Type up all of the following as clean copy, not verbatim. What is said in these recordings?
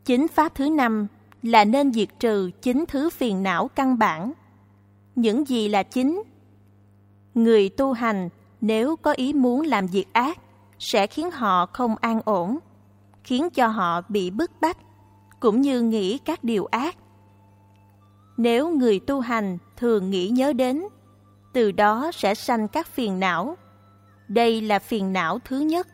Chính pháp thứ 5 là nên diệt trừ 9 thứ phiền não căn bản. Những gì là chính? Người tu hành nếu có ý muốn làm việc ác sẽ khiến họ không an ổn, khiến cho họ bị bức bách, cũng như nghĩ các điều ác. Nếu người tu hành thường nghĩ nhớ đến, từ đó sẽ sanh các phiền não. Đây là phiền não thứ nhất.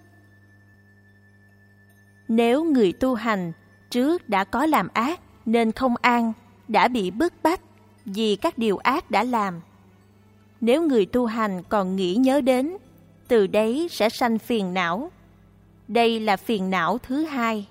Nếu người tu hành trước đã có làm ác nên không an, đã bị bức bách vì các điều ác đã làm. Nếu người tu hành còn nghĩ nhớ đến, từ đấy sẽ sanh phiền não. Đây là phiền não thứ hai.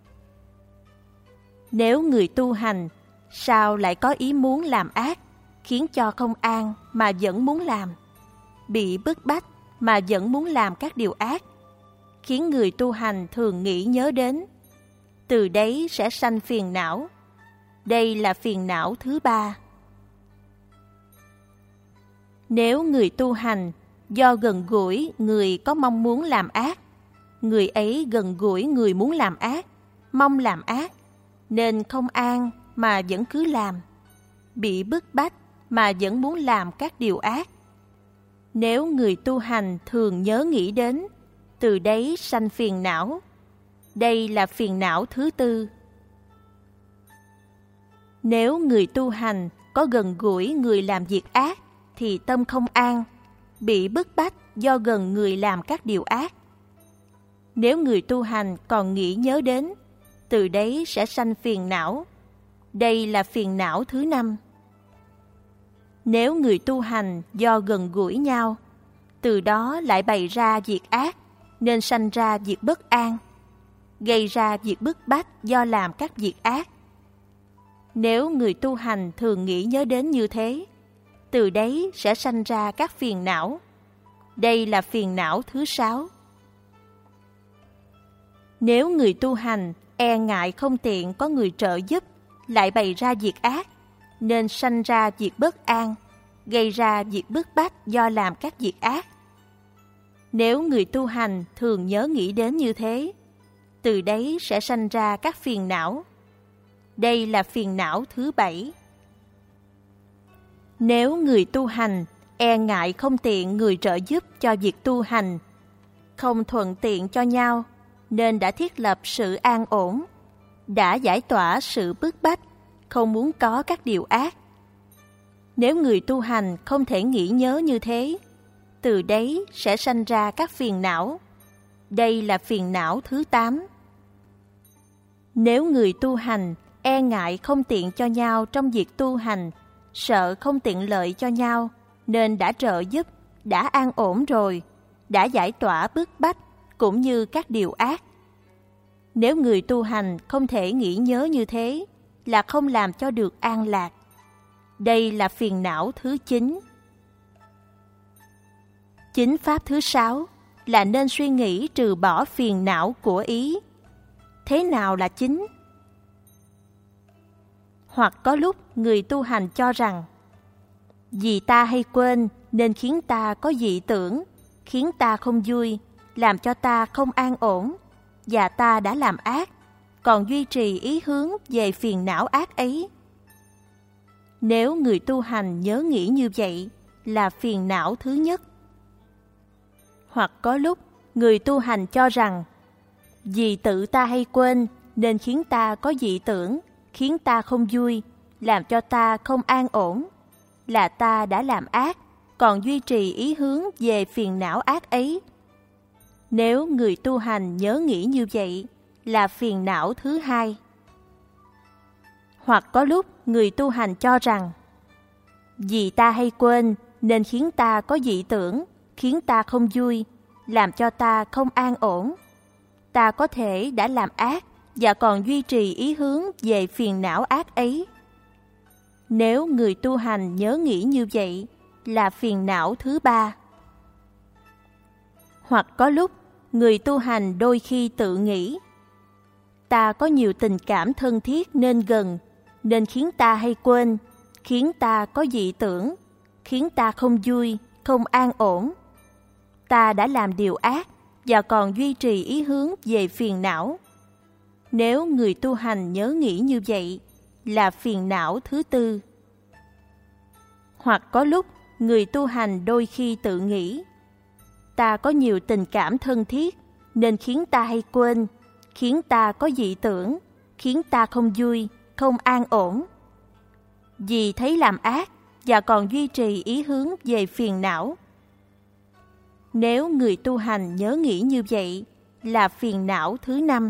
Nếu người tu hành sao lại có ý muốn làm ác, khiến cho không an mà vẫn muốn làm, bị bức bách mà vẫn muốn làm các điều ác, khiến người tu hành thường nghĩ nhớ đến, từ đấy sẽ sanh phiền não. Đây là phiền não thứ ba. Nếu người tu hành do gần gũi người có mong muốn làm ác, người ấy gần gũi người muốn làm ác, mong làm ác, nên không an mà vẫn cứ làm, bị bức bách mà vẫn muốn làm các điều ác. Nếu người tu hành thường nhớ nghĩ đến, từ đấy sanh phiền não. Đây là phiền não thứ tư. Nếu người tu hành có gần gũi người làm việc ác, thì tâm không an, bị bức bách do gần người làm các điều ác. Nếu người tu hành còn nghĩ nhớ đến, từ đấy sẽ sanh phiền não. Đây là phiền não thứ năm. Nếu người tu hành do gần gũi nhau, từ đó lại bày ra việc ác, nên sanh ra việc bất an, gây ra việc bức bách do làm các việc ác. Nếu người tu hành thường nghĩ nhớ đến như thế, từ đấy sẽ sanh ra các phiền não. Đây là phiền não thứ sáu. Nếu người tu hành e ngại không tiện có người trợ giúp, lại bày ra việc ác, nên sanh ra việc bất an, gây ra việc bức bách do làm các việc ác. Nếu người tu hành thường nhớ nghĩ đến như thế, từ đấy sẽ sanh ra các phiền não. Đây là phiền não thứ bảy. Nếu người tu hành e ngại không tiện người trợ giúp cho việc tu hành, không thuận tiện cho nhau, nên đã thiết lập sự an ổn, đã giải tỏa sự bức bách, không muốn có các điều ác. Nếu người tu hành không thể nghĩ nhớ như thế, từ đấy sẽ sanh ra các phiền não. Đây là phiền não thứ 8. Nếu người tu hành e ngại không tiện cho nhau trong việc tu hành, sợ không tiện lợi cho nhau, nên đã trợ giúp, đã an ổn rồi, đã giải tỏa bức bách, cũng như các điều ác. Nếu người tu hành không thể nghĩ nhớ như thế, là không làm cho được an lạc. Đây là phiền não thứ 9. Chính pháp thứ 6 là nên suy nghĩ trừ bỏ phiền não của ý. Thế nào là chính? Hoặc có lúc người tu hành cho rằng, vì ta hay quên nên khiến ta có dị tưởng, khiến ta không vui, làm cho ta không an ổn, và ta đã làm ác, còn duy trì ý hướng về phiền não ác ấy. Nếu người tu hành nhớ nghĩ như vậy, là phiền não thứ nhất. Hoặc có lúc người tu hành cho rằng, vì tự ta hay quên nên khiến ta có dị tưởng, khiến ta không vui, làm cho ta không an ổn, là ta đã làm ác, còn duy trì ý hướng về phiền não ác ấy. Nếu người tu hành nhớ nghĩ như vậy, là phiền não thứ hai. Hoặc có lúc người tu hành cho rằng, vì ta hay quên nên khiến ta có dị tưởng, khiến ta không vui, làm cho ta không an ổn. Ta có thể đã làm ác và còn duy trì ý hướng về phiền não ác ấy. Nếu người tu hành nhớ nghĩ như vậy, là phiền não thứ ba. Hoặc có lúc người tu hành đôi khi tự nghĩ, ta có nhiều tình cảm thân thiết nên gần, nên khiến ta hay quên, khiến ta có dị tưởng, khiến ta không vui, không an ổn. Ta đã làm điều ác và còn duy trì ý hướng về phiền não. nếu người tu hành nhớ nghĩ như vậy, là phiền não thứ tư. Hoặc có lúc người tu hành đôi khi tự nghĩ, ta có nhiều tình cảm thân thiết nên khiến ta hay quên, khiến ta có dị tưởng, khiến ta không vui, không an ổn. Vì thấy làm ác và còn duy trì ý hướng về phiền não. Nếu người tu hành nhớ nghĩ như vậy, là phiền não thứ năm.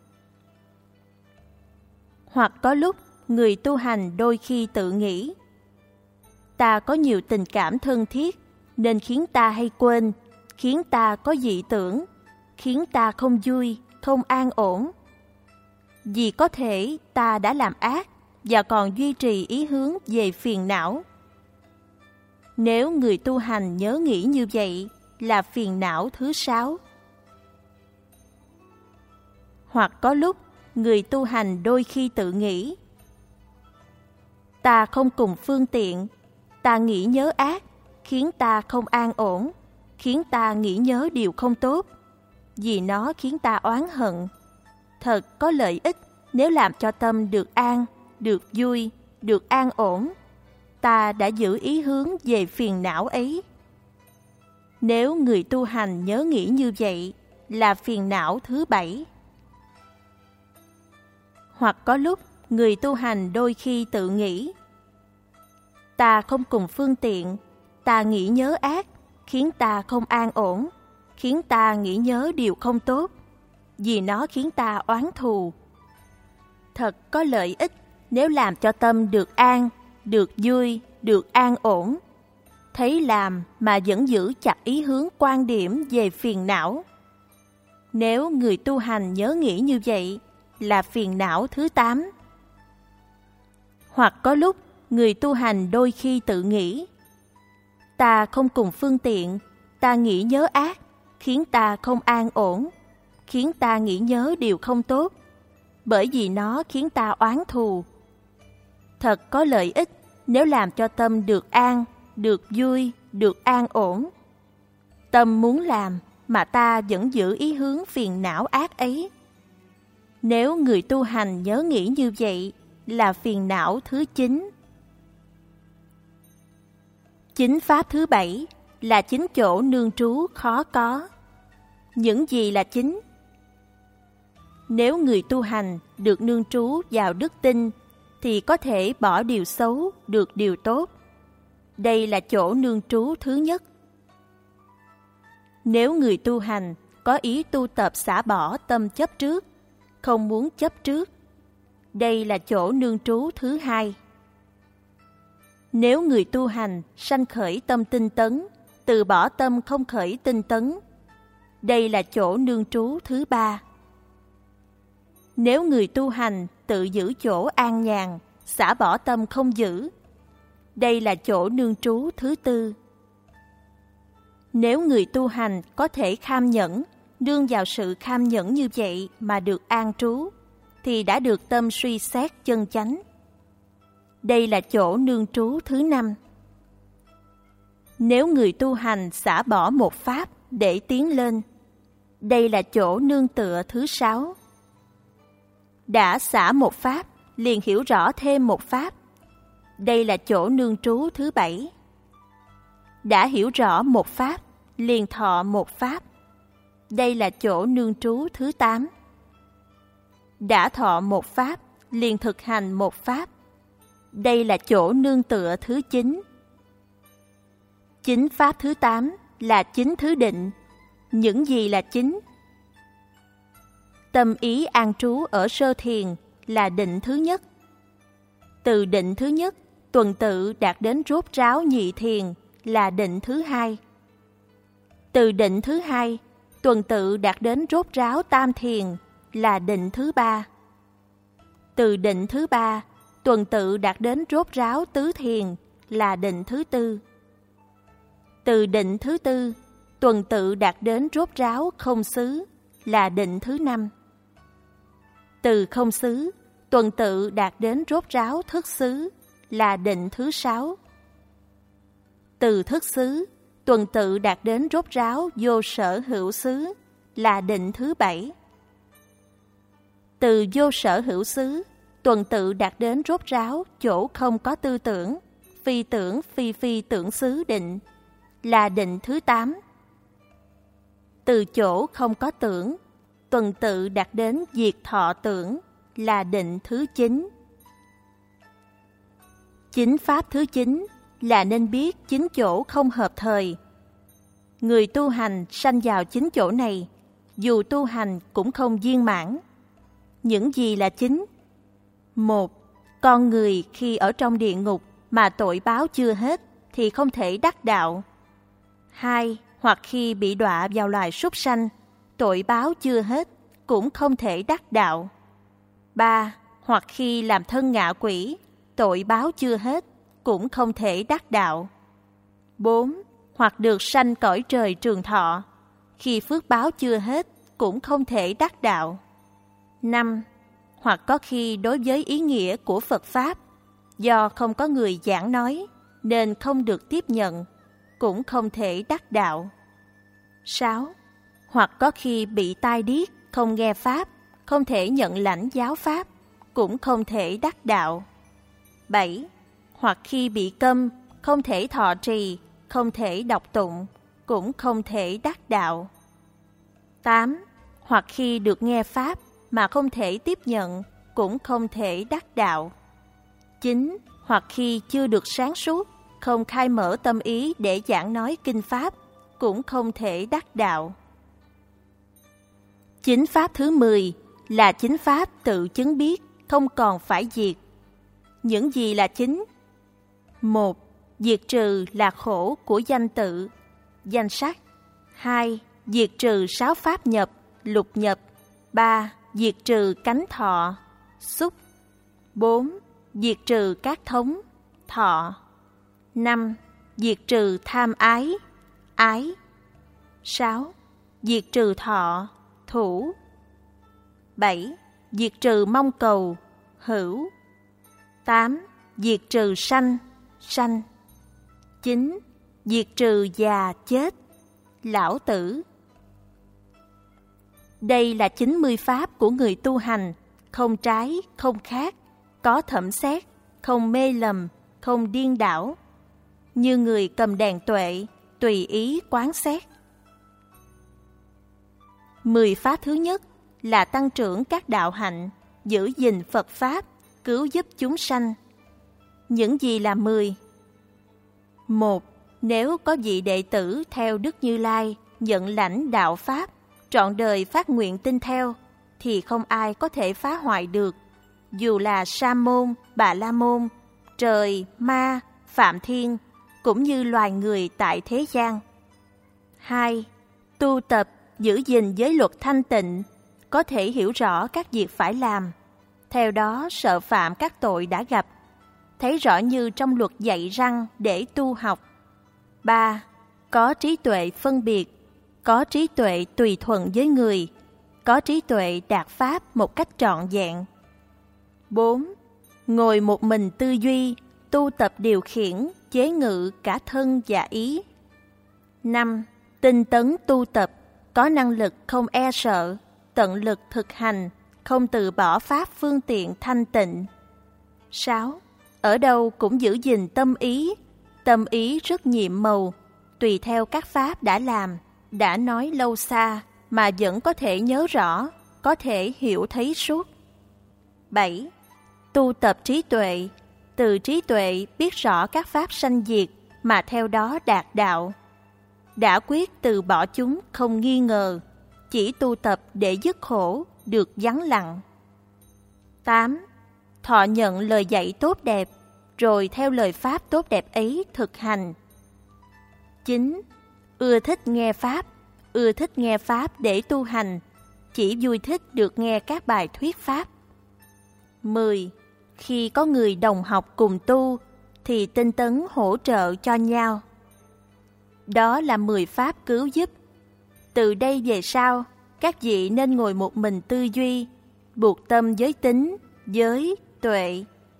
Hoặc có lúc người tu hành đôi khi tự nghĩ, ta có nhiều tình cảm thân thiết nên khiến ta hay quên, khiến ta có dị tưởng, khiến ta không vui, không an ổn. Vì có thể ta đã làm ác và còn duy trì ý hướng về phiền não. Nếu người tu hành nhớ nghĩ như vậy, là phiền não thứ sáu. Hoặc có lúc người tu hành đôi khi tự nghĩ, ta không cùng phương tiện, ta nghĩ nhớ ác, khiến ta không an ổn, khiến ta nghĩ nhớ điều không tốt, vì nó khiến ta oán hận. Thật có lợi ích nếu làm cho tâm được an, được vui, được an ổn. Ta đã giữ ý hướng về phiền não ấy. Nếu người tu hành nhớ nghĩ như vậy, là phiền não thứ bảy. Hoặc có lúc người tu hành đôi khi tự nghĩ, ta không cùng phương tiện, ta nghĩ nhớ ác, khiến ta không an ổn, khiến ta nghĩ nhớ điều không tốt, vì nó khiến ta oán thù. Thật có lợi ích nếu làm cho tâm được an, được vui, được an ổn. Thấy làm mà vẫn giữ chặt ý hướng quan điểm về phiền não. Nếu người tu hành nhớ nghĩ như vậy, là phiền não thứ 8. Hoặc có lúc người tu hành đôi khi tự nghĩ, ta không cùng phương tiện, ta nghĩ nhớ ác, khiến ta không an ổn, khiến ta nghĩ nhớ điều không tốt, bởi vì nó khiến ta oán thù. Thật có lợi ích nếu làm cho tâm được an, được vui, được an ổn. Tâm muốn làm mà ta vẫn giữ ý hướng phiền não ác ấy. Nếu người tu hành nhớ nghĩ như vậy, là phiền não thứ 9. Chính pháp thứ 7 là chính chỗ nương trú khó có. Những gì là chính? Nếu người tu hành được nương trú vào đức tin, thì có thể bỏ điều xấu, được điều tốt. Đây là chỗ nương trú thứ nhất. Nếu người tu hành có ý tu tập xả bỏ tâm chấp trước, không muốn chấp trước, đây là chỗ nương trú thứ hai. Nếu người tu hành sanh khởi tâm tinh tấn, từ bỏ tâm không khởi tinh tấn, đây là chỗ nương trú thứ ba. Nếu người tu hành tự giữ chỗ an nhàn, xả bỏ tâm không giữ, đây là chỗ nương trú thứ tư. Nếu người tu hành có thể kham nhẫn, nương vào sự kham nhẫn như vậy mà được an trú, thì đã được tâm suy xét chân chánh. Đây là chỗ nương trú thứ 5. Nếu người tu hành xả bỏ một pháp để tiến lên, đây là chỗ nương tựa thứ 6. Đã xả một pháp, liền hiểu rõ thêm một pháp. Đây là chỗ nương trú thứ 7. Đã hiểu rõ một pháp, liền thọ một pháp. Đây là chỗ nương trú thứ 8. Đã thọ một pháp, liền thực hành một pháp. Đây là chỗ nương tựa thứ 9. Chính pháp thứ 8 là chính thứ định. Những gì là chính? Tâm ý an trú ở sơ thiền là định thứ nhất. Từ định thứ nhất, tuần tự đạt đến rốt ráo nhị thiền là định thứ hai. Từ định thứ hai, tuần tự đạt đến rốt ráo tam thiền là định thứ ba. Từ định thứ ba, tuần tự đạt đến rốt ráo tứ thiền là định thứ tư. Từ định thứ tư, tuần tự đạt đến rốt ráo không xứ là định thứ 5. Từ không xứ, tuần tự đạt đến rốt ráo thức xứ là định thứ 6. Từ thức xứ, tuần tự đạt đến rốt ráo vô sở hữu xứ là định thứ 7. Từ vô sở hữu xứ, tuần tự đạt đến rốt ráo chỗ không có tư tưởng, phi tưởng phi phi tưởng xứ định, là định thứ 8. Từ chỗ không có tưởng, tuần tự đạt đến diệt thọ tưởng, là định thứ 9. Chính pháp thứ 9 là nên biết chính chỗ không hợp thời. Người tu hành sanh vào chính chỗ này, dù tu hành cũng không viên mãn. Những gì là chính? 1. Con người khi ở trong địa ngục mà tội báo chưa hết thì không thể đắc đạo. 2. Hoặc khi bị đọa vào loài súc sanh, tội báo chưa hết cũng không thể đắc đạo. 3. Hoặc khi làm thân ngạ quỷ, tội báo chưa hết cũng không thể đắc đạo. 4. Hoặc được sanh cõi trời trường thọ, khi phước báo chưa hết cũng không thể đắc đạo. 5. Hoặc có khi đối với ý nghĩa của Phật Pháp, do không có người giảng nói nên không được tiếp nhận, cũng không thể đắc đạo. 6. Hoặc có khi bị tai điếc, không nghe Pháp, không thể nhận lãnh giáo Pháp, cũng không thể đắc đạo. 7. Hoặc khi bị câm, không thể thọ trì, không thể đọc tụng, cũng không thể đắc đạo. 8. Hoặc khi được nghe Pháp mà không thể tiếp nhận, cũng không thể đắc đạo. 9. Hoặc khi chưa được sáng suốt, không khai mở tâm ý để giảng nói kinh Pháp, cũng không thể đắc đạo. Chính Pháp thứ 10 là chính Pháp tự chứng biết, không còn phải diệt. Những gì là chính? 1. Diệt trừ là khổ của danh tự, danh sắc. 2. Diệt trừ 6 pháp nhập, lục nhập. 3. Diệt trừ cánh thọ, xúc. 4. Diệt trừ các thống, thọ. 5. Diệt trừ tham ái, ái. 6. Diệt trừ thọ, thủ. 7. Diệt trừ mong cầu, hữu. 8. Diệt trừ sanh, sanh. 9. Diệt trừ già chết, lão tử. Đây là 90 pháp của người tu hành, không trái, không khác, có thẩm xét, không mê lầm, không điên đảo. Như người cầm đèn tuệ, tùy ý quán xét. 10 pháp thứ nhất là tăng trưởng các đạo hạnh, giữ gìn Phật Pháp, cứu giúp chúng sanh. Những gì là 10? 1. Nếu có vị đệ tử theo Đức Như Lai, nhận lãnh đạo Pháp, trọn đời phát nguyện tin theo, thì không ai có thể phá hoại được, dù là Sa môn, Bà La môn, trời, ma, Phạm Thiên, cũng như loài người tại thế gian. 2. Tu tập, giữ gìn giới luật thanh tịnh, có thể hiểu rõ các việc phải làm, theo đó sợ phạm các tội đã gặp, thấy rõ như trong luật dạy răng để tu học. 3. Có trí tuệ phân biệt, có trí tuệ tùy thuận với người, có trí tuệ đạt pháp một cách trọn vẹn. 4. Ngồi một mình tư duy, tu tập điều khiển, chế ngự cả thân và ý. 5. Tinh tấn tu tập, có năng lực không e sợ, tận lực thực hành, không từ bỏ pháp phương tiện thanh tịnh. 6. Ở đâu cũng giữ gìn tâm ý rất nhiệm màu, tùy theo các pháp đã làm, đã nói lâu xa mà vẫn có thể nhớ rõ, có thể hiểu thấy suốt. 7. Tu tập trí tuệ, từ trí tuệ biết rõ các pháp sanh diệt mà theo đó đạt đạo. Đã quyết từ bỏ chúng không nghi ngờ, chỉ tu tập để dứt khổ, được vắng lặng. 8. Thọ nhận lời dạy tốt đẹp, rồi theo lời pháp tốt đẹp ấy thực hành. 9. Ưa thích nghe pháp để tu hành, chỉ vui thích được nghe các bài thuyết pháp. 10. Khi có người đồng học cùng tu, thì tinh tấn hỗ trợ cho nhau. Đó là 10 pháp cứu giúp. Từ đây về sau, các vị nên ngồi một mình tư duy, buộc tâm với tính, giới, tuệ.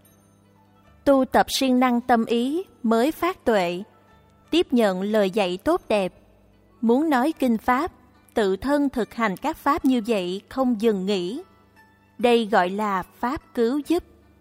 Tu tập siêng năng tâm ý mới phát tuệ, tiếp nhận lời dạy tốt đẹp. Muốn nói kinh pháp, tự thân thực hành các pháp như vậy không dừng nghỉ. Đây gọi là pháp cứu giúp.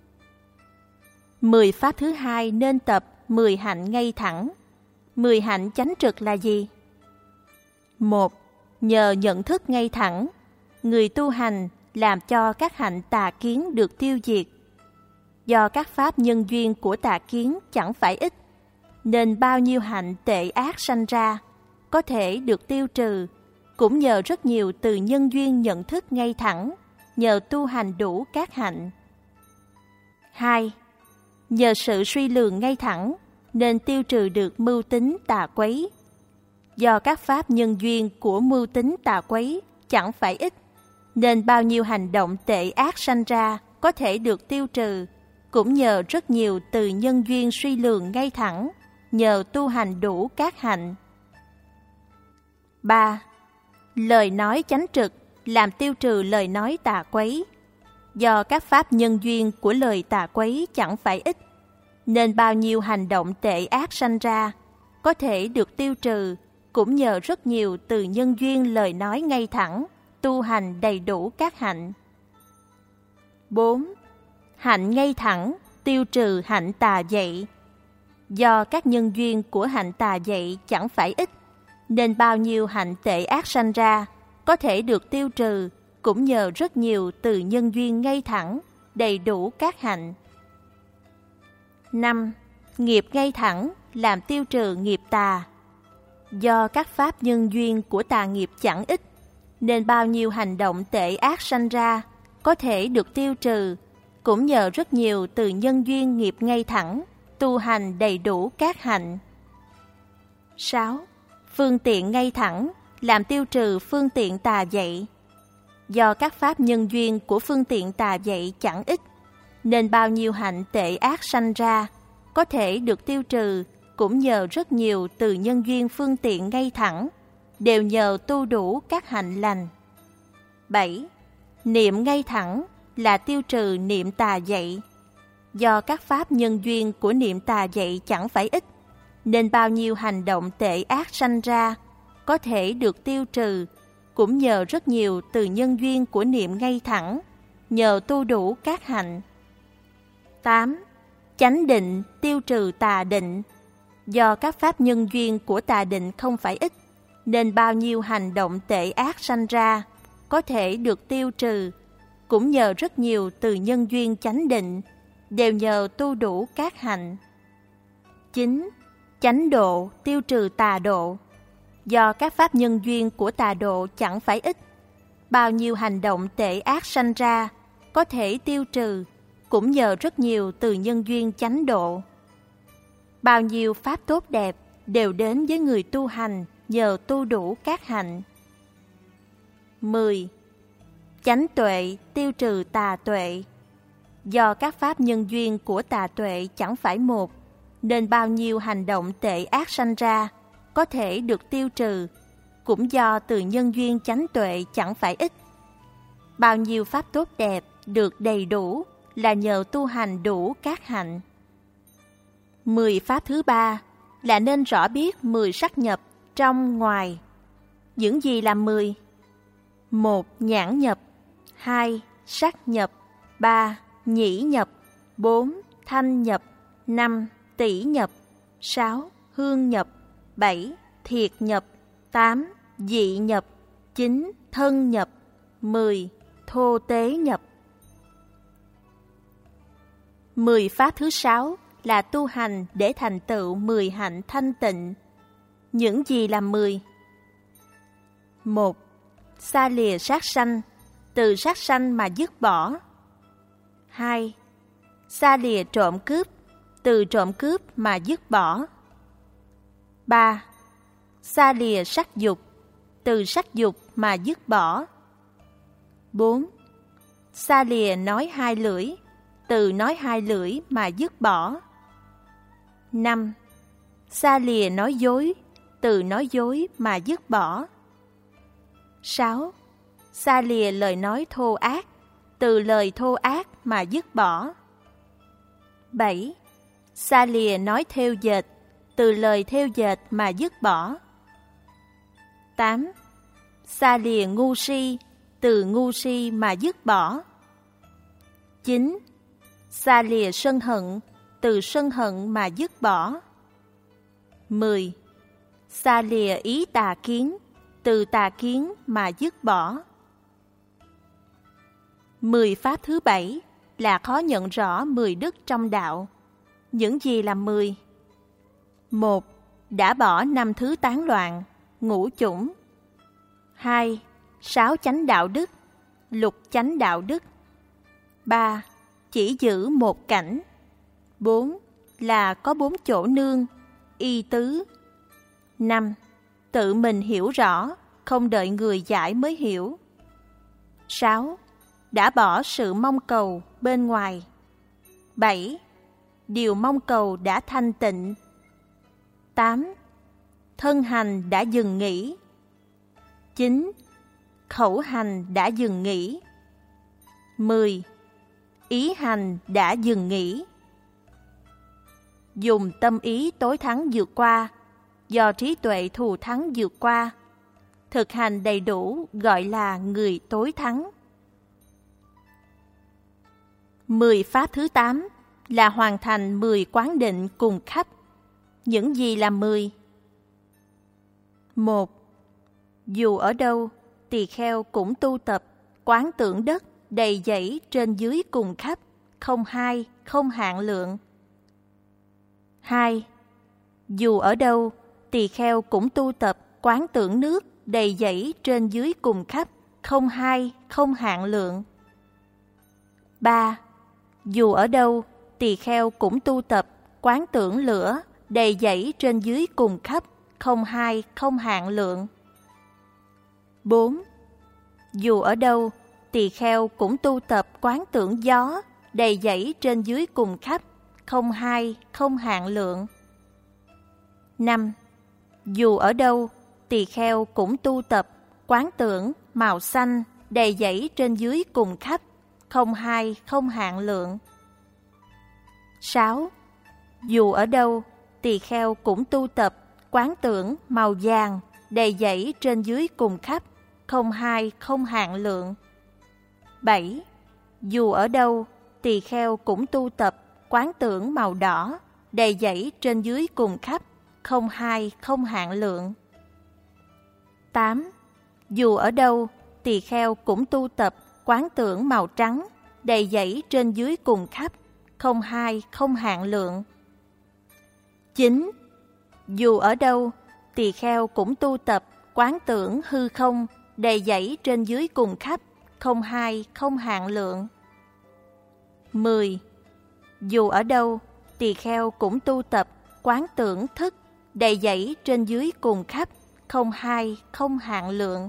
10 pháp thứ hai nên tập 10 hạnh ngay thẳng. 10 hạnh chánh trực là gì? 1. Nhờ nhận thức ngay thẳng, người tu hành làm cho các hạnh tà kiến được tiêu diệt. Do các pháp nhân duyên của tà kiến chẳng phải ít, nên bao nhiêu hạnh tệ ác sanh ra có thể được tiêu trừ, cũng nhờ rất nhiều từ nhân duyên nhận thức ngay thẳng, nhờ tu hành đủ các hạnh. 2. Nhờ sự suy lường ngay thẳng, nên tiêu trừ được mưu tính tà quấy. Do các pháp nhân duyên của mưu tính tà quấy chẳng phải ít, nên bao nhiêu hành động tệ ác sanh ra có thể được tiêu trừ, cũng nhờ rất nhiều từ nhân duyên suy lường ngay thẳng, nhờ tu hành đủ các hạnh. 3. Lời nói chánh trực làm tiêu trừ lời nói tà quấy. Do các pháp nhân duyên của lời tà quấy chẳng phải ít, nên bao nhiêu hành động tệ ác sanh ra có thể được tiêu trừ, cũng nhờ rất nhiều từ nhân duyên lời nói ngay thẳng, tu hành đầy đủ các hạnh. 4. Hạnh ngay thẳng tiêu trừ hạnh tà dậy. Do các nhân duyên của hạnh tà dậy chẳng phải ít, nên bao nhiêu hạnh tệ ác sanh ra có thể được tiêu trừ, cũng nhờ rất nhiều từ nhân duyên ngay thẳng, đầy đủ các hạnh. 5. Nghiệp ngay thẳng làm tiêu trừ nghiệp tà. Do các pháp nhân duyên của tà nghiệp chẳng ít, nên bao nhiêu hành động tệ ác sanh ra có thể được tiêu trừ, cũng nhờ rất nhiều từ nhân duyên nghiệp ngay thẳng, tu hành đầy đủ các hạnh. 6. Phương tiện ngay thẳng làm tiêu trừ phương tiện tà dậy. Do các pháp nhân duyên của phương tiện tà dậy chẳng ít, nên bao nhiêu hạnh tệ ác sanh ra có thể được tiêu trừ, cũng nhờ rất nhiều từ nhân duyên phương tiện ngay thẳng, đều nhờ tu đủ các hạnh lành. 7. Niệm ngay thẳng là tiêu trừ niệm tà dậy. Do các pháp nhân duyên của niệm tà dậy chẳng phải ít, nên bao nhiêu hành động tệ ác sanh ra có thể được tiêu trừ, cũng nhờ rất nhiều từ nhân duyên của niệm ngay thẳng, nhờ tu đủ các hạnh. 8. Chánh định tiêu trừ tà định. Do các pháp nhân duyên của tà định không phải ít, nên bao nhiêu hành động tệ ác sanh ra có thể được tiêu trừ, cũng nhờ rất nhiều từ nhân duyên chánh định, đều nhờ tu đủ các hạnh. 9. Chánh độ tiêu trừ tà độ. Do các pháp nhân duyên của tà độ chẳng phải ít, bao nhiêu hành động tệ ác sanh ra có thể tiêu trừ, cũng nhờ rất nhiều từ nhân duyên chánh độ. Bao nhiêu pháp tốt đẹp đều đến với người tu hành nhờ tu đủ các hạnh. 10. Chánh tuệ tiêu trừ tà tuệ. Do các pháp nhân duyên của tà tuệ chẳng phải một, nên bao nhiêu hành động tệ ác sanh ra có thể được tiêu trừ, cũng do từ nhân duyên chánh tuệ chẳng phải ít. Bao nhiêu pháp tốt đẹp được đầy đủ là nhờ tu hành đủ các hạnh. 10 pháp thứ ba là nên rõ biết 10 sắc nhập trong ngoài. Những gì là 10? 1. Nhãn nhập. 2. Sắc nhập. 3. Nhĩ nhập. 4. Thanh nhập. 5. Tỷ nhập. 6. Hương nhập. 7. Thiệt nhập. 8. Dị nhập. 9. Thân nhập. 10. Thô tế nhập. 10 pháp thứ 6 là tu hành để thành tựu 10 hạnh thanh tịnh. Những gì là 10? 1. Xa lìa sát sanh, từ sát sanh mà dứt bỏ. 2. Xa lìa trộm cướp, từ trộm cướp mà dứt bỏ. 3. Xa lìa sắc dục, từ sắc dục mà dứt bỏ. 4. Xa lìa nói hai lưỡi, từ nói hai lưỡi mà dứt bỏ. 5. Xa lìa nói dối, từ nói dối mà dứt bỏ. 6. Xa lìa lời nói thô ác, từ lời thô ác mà dứt bỏ. 7. Xa lìa nói thêu dệt, từ lời thêu dệt mà dứt bỏ. 8. Xa lìa ngu si, từ ngu si mà dứt bỏ. 9. Xa lìa sân hận, từ sân hận mà dứt bỏ. 10. Xa lìa ý tà kiến, từ tà kiến mà dứt bỏ. 10 pháp thứ 7 là khó nhận rõ 10 đức trong đạo. Những gì là 10? 1. Đã bỏ 5 thứ tán loạn, ngũ chủng. 2. 6 chánh đạo đức, lục chánh đạo đức. 3. Chỉ giữ một cảnh. 4. Là có 4 chỗ nương, y tứ. 5. Tự mình hiểu rõ, không đợi người giải mới hiểu. 6. Đã bỏ sự mong cầu bên ngoài. 7. Điều mong cầu đã thanh tịnh. 8. Thân hành đã dừng nghỉ. 9. Khẩu hành đã dừng nghỉ. 10. Ý hành đã dừng nghỉ. Dùng tâm ý tối thắng vượt qua, do trí tuệ thù thắng vượt qua. Thực hành đầy đủ gọi là người tối thắng. 10 pháp thứ 8 là hoàn thành 10 quán định cùng khắp. Những gì là 10? 1. Dù ở đâu, tỳ kheo cũng tu tập, quán tưởng đất, đầy dẫy trên dưới cùng khắp, không hai, không hạn lượng. 2. Dù ở đâu, tỳ kheo cũng tu tập, quán tưởng nước, đầy dẫy trên dưới cùng khắp, không hai, không hạn lượng. 3. Dù ở đâu, tỳ kheo cũng tu tập, quán tưởng lửa, đầy dẫy trên dưới cùng khắp, không hai, không hạn lượng. 4. Dù ở đâu, tỳ kheo cũng tu tập, quán tưởng gió, đầy dẫy trên dưới cùng khắp, không hai, không hạn lượng. 5. Dù ở đâu, tỳ kheo cũng tu tập, quán tưởng màu xanh, đầy dẫy trên dưới cùng khắp, không hai, không hạn lượng. 6. Dù ở đâu, tỳ kheo cũng tu tập, quán tưởng màu vàng, đầy dẫy trên dưới cùng khắp, không hai, không hạn lượng. 7. Dù ở đâu, tỳ kheo cũng tu tập, quán tưởng màu đỏ, đầy dẫy trên dưới cùng khắp, không hai, không hạn lượng. 8. Dù ở đâu, tỳ kheo cũng tu tập, quán tưởng màu trắng, đầy dẫy trên dưới cùng khắp, không hai, không hạn lượng. 9. Dù ở đâu, tỳ kheo cũng tu tập, quán tưởng hư không, đầy dẫy trên dưới cùng khắp, không hai, không hạn lượng. 10. Dù ở đâu, tỳ kheo cũng tu tập, quán tưởng thức, đầy dẫy trên dưới cùng khắp, không hai, không hạn lượng.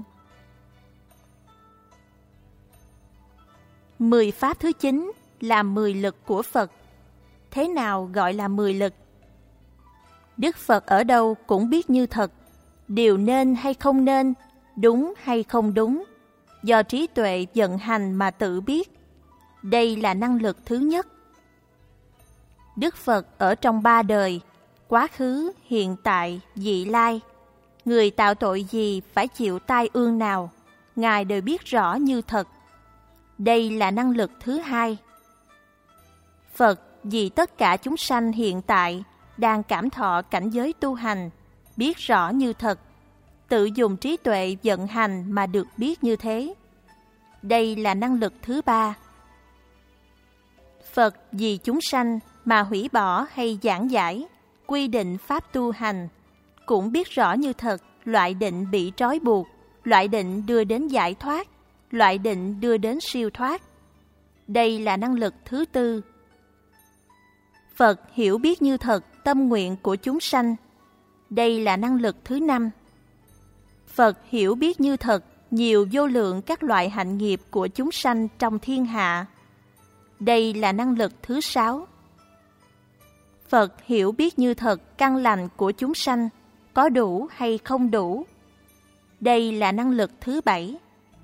10 pháp thứ 9 là 10 lực của Phật. Thế nào gọi là 10 lực? Đức Phật ở đâu cũng biết như thật, điều nên hay không nên, đúng hay không đúng, do trí tuệ vận hành mà tự biết. Đây là năng lực thứ nhất. Đức Phật ở trong 3 đời, quá khứ, hiện tại, vị lai. Người tạo tội gì phải chịu tai ương nào, Ngài đều biết rõ như thật. Đây là năng lực thứ hai. Phật vì tất cả chúng sanh hiện tại đang cảm thọ cảnh giới tu hành, biết rõ như thật, tự dùng trí tuệ vận hành mà được biết như thế. Đây là năng lực thứ ba. Phật vì chúng sanh mà hủy bỏ hay giảng giải, quy định pháp tu hành, cũng biết rõ như thật loại định bị trói buộc, loại định đưa đến giải thoát, loại định đưa đến siêu thoát. Đây là năng lực thứ tư. Phật hiểu biết như thật tâm nguyện của chúng sanh. Đây là năng lực thứ năm. Phật hiểu biết như thật nhiều vô lượng các loại hạnh nghiệp của chúng sanh trong thiên hạ. Đây là năng lực thứ sáu. Phật hiểu biết như thật căn lành của chúng sanh, có đủ hay không đủ. Đây là năng lực thứ bảy.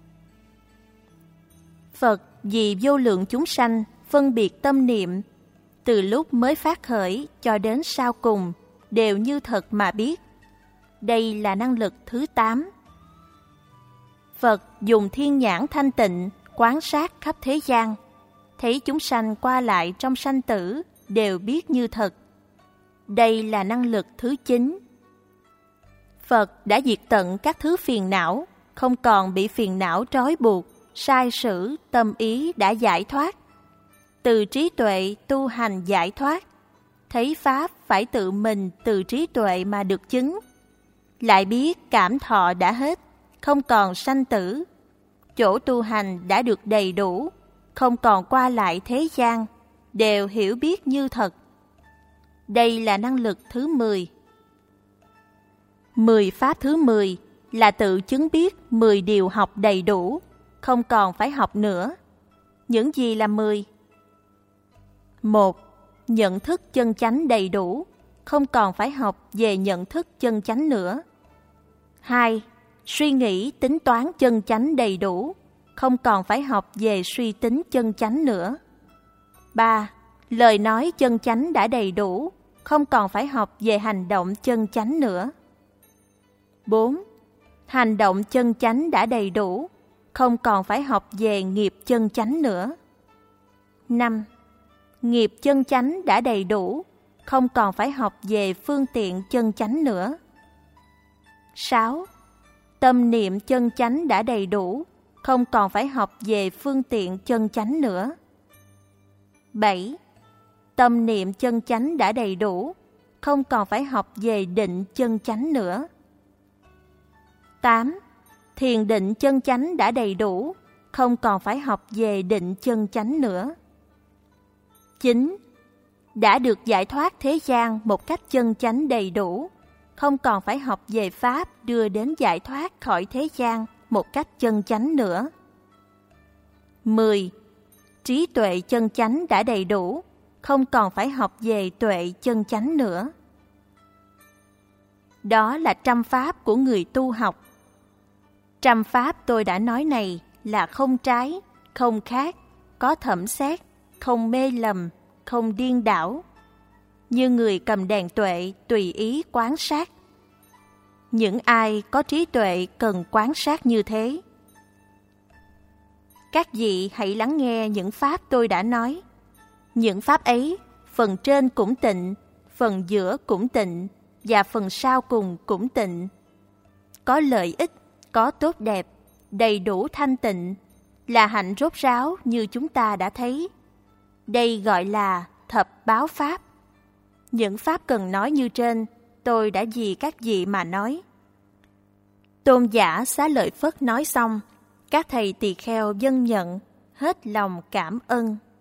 Phật vì vô lượng chúng sanh phân biệt tâm niệm, từ lúc mới phát khởi cho đến sau cùng, đều như thật mà biết. Đây là năng lực thứ 8. Phật dùng thiên nhãn thanh tịnh, quán sát khắp thế gian. thấy chúng sanh qua lại trong sanh tử đều biết như thật. Đây là năng lực thứ 9. Phật đã diệt tận các thứ phiền não, không còn bị phiền não trói buộc, sai sử, tâm ý đã giải thoát. Từ trí tuệ tu hành giải thoát, thấy Pháp phải tự mình từ trí tuệ mà được chứng. Lại biết cảm thọ đã hết, không còn sanh tử. Chỗ tu hành đã được đầy đủ, không còn qua lại thế gian, đều hiểu biết như thật. Đây là năng lực thứ 10. 10 pháp thứ 10 là tự chứng biết 10 điều học đầy đủ, không còn phải học nữa. Những gì là 10? 1. Nhận thức chân chánh đầy đủ, không còn phải học về nhận thức chân chánh nữa. 2. Suy nghĩ tính toán chân chánh đầy đủ, không còn phải học về suy tính chân chánh nữa. 3. Lời nói chân chánh đã đầy đủ, không còn phải học về hành động chân chánh nữa. 4. Hành động chân chánh đã đầy đủ, không còn phải học về nghiệp chân chánh nữa. 5. Nghiệp chân chánh đã đầy đủ, không còn phải học về phương tiện chân chánh nữa. 6. Tâm niệm chân chánh đã đầy đủ, không còn phải học về phương tiện chân chánh nữa. 7. Tâm niệm chân chánh đã đầy đủ, không còn phải học về định chân chánh nữa. 8. Thiền định chân chánh đã đầy đủ, không còn phải học về định chân chánh nữa. 9. Đã được giải thoát thế gian một cách chân chánh đầy đủ, không còn phải học về Pháp đưa đến giải thoát khỏi thế gian một cách chân chánh nữa. 10. Trí tuệ chân chánh đã đầy đủ, không còn phải học về tuệ chân chánh nữa. Đó là 100 pháp của người tu học. 100 pháp tôi đã nói này là không trái, không khác, có thẩm xét, không mê lầm, không điên đảo. Như người cầm đèn tuệ tùy ý quan sát. Những ai có trí tuệ cần quan sát như thế. Các vị hãy lắng nghe những pháp tôi đã nói. Những pháp ấy, phần trên cũng tịnh, phần giữa cũng tịnh, và phần sau cùng cũng tịnh. Có lợi ích, có tốt đẹp, đầy đủ thanh tịnh, là hạnh rốt ráo như chúng ta đã thấy. Đây gọi là thập báo pháp. Những pháp cần nói như trên, tôi đã vì các vị mà nói. Tôn giả Xá Lợi Phất nói xong, các thầy tỳ kheo vâng nhận, hết lòng cảm ơn.